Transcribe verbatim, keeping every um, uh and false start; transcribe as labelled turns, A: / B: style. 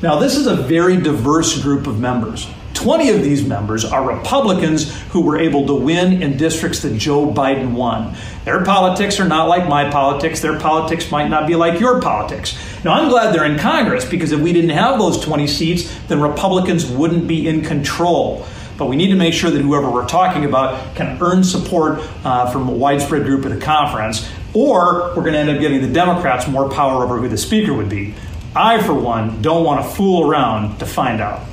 A: Now, this is a very diverse group of members. twenty of these members are Republicans who were able to win in districts that Joe Biden won. Their politics are not like my politics. Their politics might not be like your politics. Now, I'm glad they're in Congress, because if we didn't have those twenty seats, then Republicans wouldn't be in control. But we need to make sure that whoever we're talking about can earn support uh, from a widespread group at the conference, or we're going to end up giving the Democrats more power over who the speaker would be. I, for one, don't want to fool around to find out.